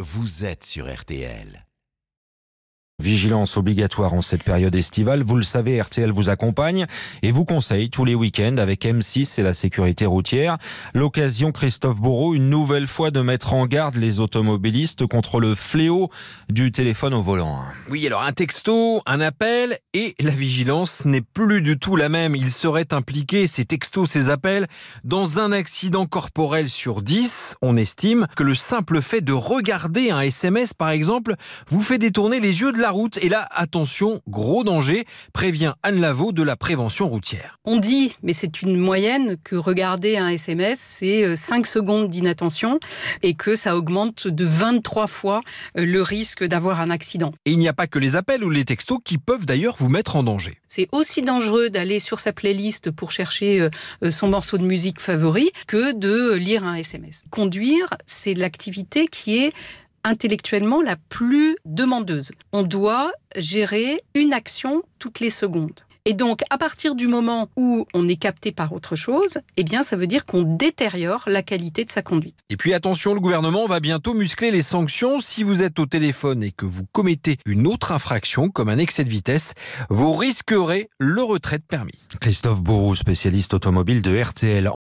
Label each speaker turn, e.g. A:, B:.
A: vous êtes sur RTL.
B: Vigilance obligatoire en cette période estivale. Vous le savez, RTL vous accompagne et vous conseille tous les week-ends avec M6 et la sécurité routière. L'occasion, Christophe Bourreau, une nouvelle fois de mettre en garde les automobilistes contre le fléau du téléphone au volant.
C: Oui, alors un texto, un appel et la vigilance n'est plus du tout la même. Ils seraient impliqués, ces textos, ces appels, dans un accident corporel sur 10. On estime que le simple fait de regarder un SMS, par exemple, vous fait détourner les yeux de la route. Et là, attention, gros danger, prévient Anne Lavaux de la prévention routière.
D: On dit, mais c'est une moyenne, que regarder un SMS, c'est 5 secondes d'inattention et que ça augmente de 23 fois le risque d'avoir un accident.
C: Et il n'y a pas que les appels ou les textos qui peuvent d'ailleurs vous mettre en danger.
D: C'est aussi dangereux d'aller sur sa playlist pour chercher son morceau de musique favori que de lire un SMS. Conduire, c'est l'activité qui est intellectuellement la plus demandeuse. On doit gérer une action toutes les secondes. Et donc, à partir du moment où on est capté par autre chose, eh bien, ça veut dire qu'on détériore la qualité de sa conduite.
C: Et puis attention, le gouvernement va bientôt muscler les sanctions. Si vous êtes au téléphone et que vous commettez une autre infraction, comme un excès de vitesse, vous risquerez le retrait de permis.
B: Christophe Bourreau, spécialiste automobile de RTL.